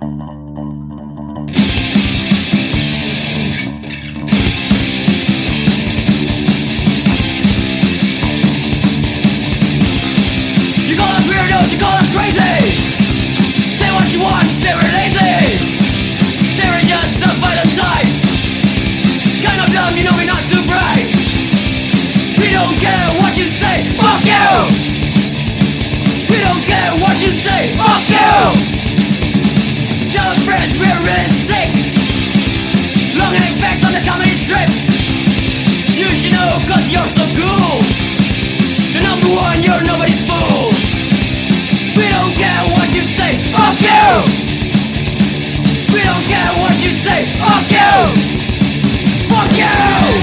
You call us weirdos, you call us crazy. Say what you want, say we're lazy. Say we're just the violent side. Kind of dumb, you know we're not too bright. We don't care what you say, fuck you. We don't care what you say, fuck you. Tell our friends we're really sick. Long neck facts on the comedy strip. You should know cause you're so cool. The number one, you're nobody's fool. We don't care what you say, fuck you. We don't care what you say, fuck you. Fuck you.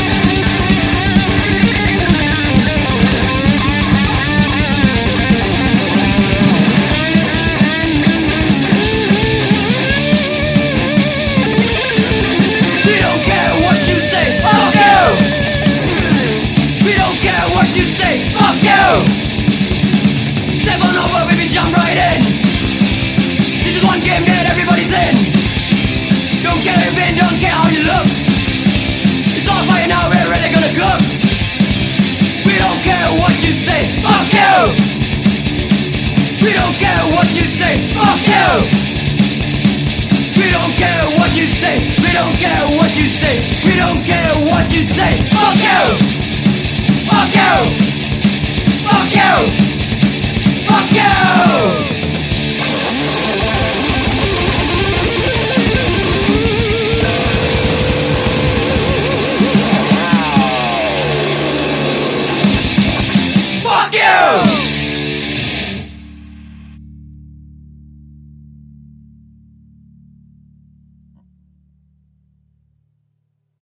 What you say, fuck you. Step on over, baby, jump right in. This is one game that everybody's in. Don't care if in, don't care how you look. It's all fire now, we're really gonna cook. We don't care what you say, fuck you. We don't care what you say, fuck you. We don't care what you say. We don't care what you say. We don't care what you say, fuck you. Fuck you! Fuck you! Fuck you!